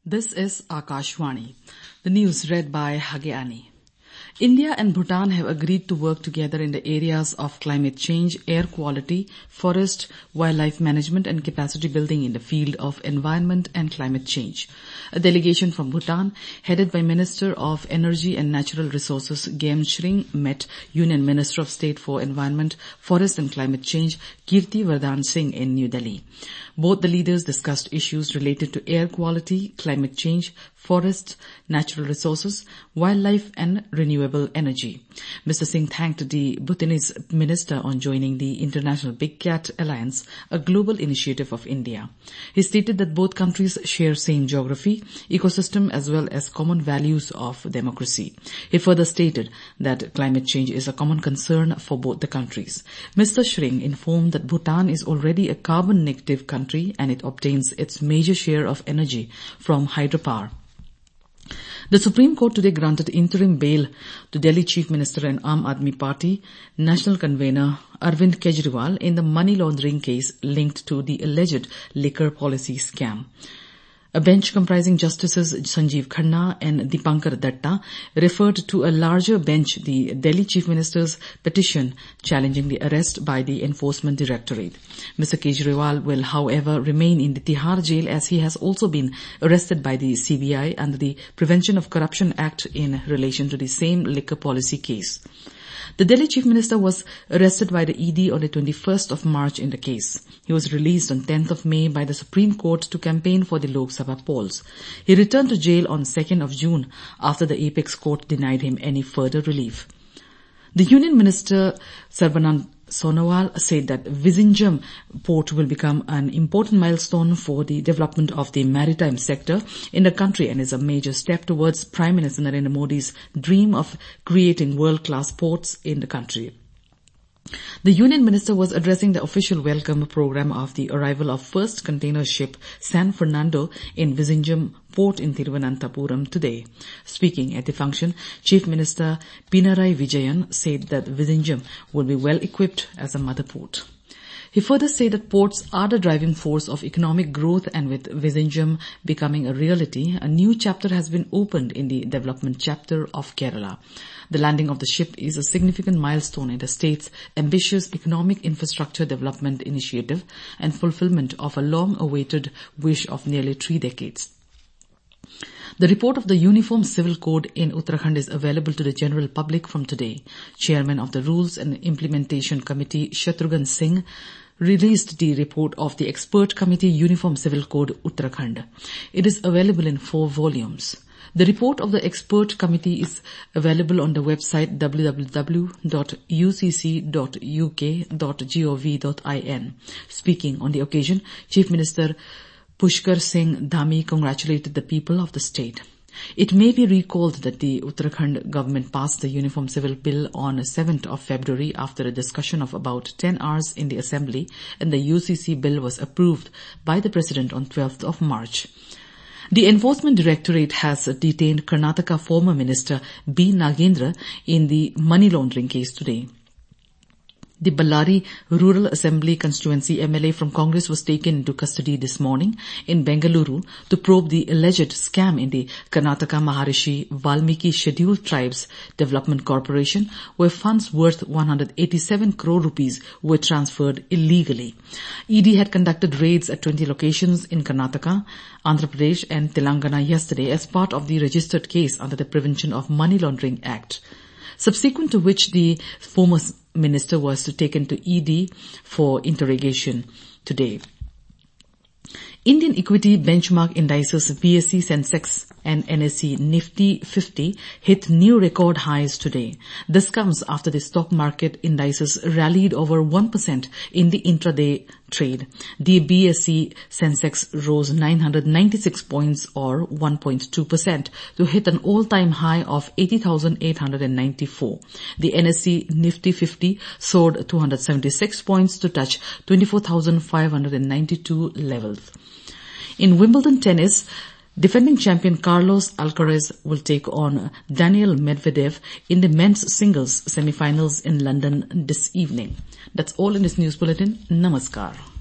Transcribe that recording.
This is Akashvani. The news read by Hageani. India and Bhutan have agreed to work together in the areas of climate change, air quality, forest, wildlife management and capacity building in the field of environment and climate change. A delegation from Bhutan, headed by Minister of Energy and Natural Resources Gem Shring, met Union Minister of State for Environment, Forest and Climate Change Kirti Vardhan Singh in New Delhi. Both the leaders discussed issues related to air quality, climate change, forests, natural resources, wildlife and renewable energy. Mr. Singh thanked the Bhutanese minister on joining the International Big Cat Alliance, a global initiative of India. He stated that both countries share same geography, ecosystem as well as common values of democracy. He further stated that climate change is a common concern for both the countries. Mr. Shring informed that Bhutan is already a carbon negative country and it obtains its major share of energy from hydropower. The Supreme Court today granted interim bail to Delhi Chief Minister and Aam Aadmi Party National Convener Arvind Kejriwal in the money laundering case linked to the alleged liquor policy scam. A bench comprising Justices Sanjeev Khanna and Dipankar Datta referred to a larger bench the Delhi Chief Minister's petition challenging the arrest by the Enforcement Directorate. Mr. Kejriwal will, however, remain in the Tihar jail as he has also been arrested by the CBI under the Prevention of Corruption Act in relation to the same liquor policy case. The Delhi Chief Minister was arrested by the ED on the 21st of March in the case. He was released on 10th of May by the Supreme Court to campaign for the Lok Sabha polls. He returned to jail on 2nd of June after the Apex Court denied him any further relief. The Union Minister Sarbanand Sonowal said that Vizhinjam port will become an important milestone for the development of the maritime sector in the country and is a major step towards Prime Minister Narendra Modi's dream of creating world-class ports in the country. The Union Minister was addressing the official welcome program of the arrival of first container ship San Fernando in Vizhinjam port in Thiruvananthapuram today. Speaking at the function, Chief Minister Pinarayi Vijayan said that Vizhinjam will be well equipped as a mother port. He further said that ports are the driving force of economic growth and with Vizhinjam becoming a reality, a new chapter has been opened in the development chapter of Kerala. The landing of the ship is a significant milestone in the state's ambitious economic infrastructure development initiative and fulfillment of a long-awaited wish of nearly 3 decades. The report of the Uniform Civil Code in Uttarakhand is available to the general public from today. Chairman of the Rules and Implementation Committee, Shatrughan Singh, released the report of the Expert Committee Uniform Civil Code Uttarakhand. It is available in 4 volumes. The report of the Expert Committee is available on the website www.ucc.uk.gov.in. Speaking on the occasion, Chief Minister Pushkar Singh Dhami congratulated the people of the state. It may be recalled that the Uttarakhand government passed the Uniform Civil Bill on 7th of February after a discussion of about 10 hours in the Assembly, and the UCC bill was approved by the President on 12th of March. The Enforcement Directorate has detained Karnataka former Minister B. Nagendra in the money laundering case today. The Ballari Rural Assembly constituency MLA from Congress was taken into custody this morning in Bengaluru to probe the alleged scam in the Karnataka Maharishi Valmiki Scheduled Tribes Development Corporation, where funds worth 187 crore rupees were transferred illegally. ED had conducted raids at 20 locations in Karnataka, Andhra Pradesh and Telangana yesterday as part of the registered case under the Prevention of Money Laundering Act, subsequent to which the former minister was taken to ED for interrogation today. Indian equity benchmark indices BSE, Sensex and NSE Nifty 50 hit new record highs today. This comes after the stock market indices rallied over 1% in the intraday trade. The BSE Sensex rose 996 points or 1.2% to hit an all-time high of 80,894. The NSE Nifty 50 soared 276 points to touch 24,592 levels. In Wimbledon tennis, defending champion Carlos Alcaraz will take on Daniil Medvedev in the men's singles semi-finals in London this evening. That's all in this news bulletin. Namaskar.